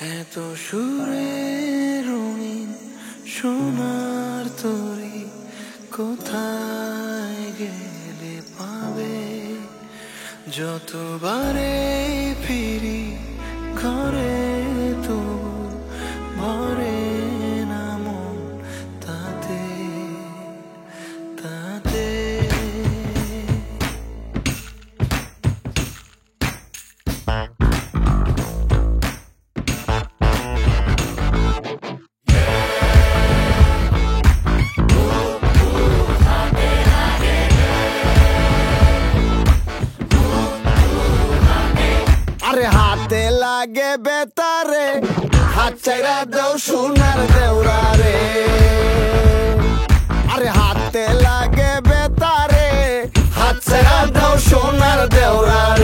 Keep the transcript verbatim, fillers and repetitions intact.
এত সুরে রঙিন সোনার তরি কোথায় গেলে পাবে? যতবারে ফিরি ঘরে তবু ভরে না মন তাতে তাতে। আরে হাতে লাগে বেতারে, হাত চাইরা দেও সোনার দেওরা রে। আরে হাতে লাগে বেতারে, হাত চাইরা দেও সোনার দেওরা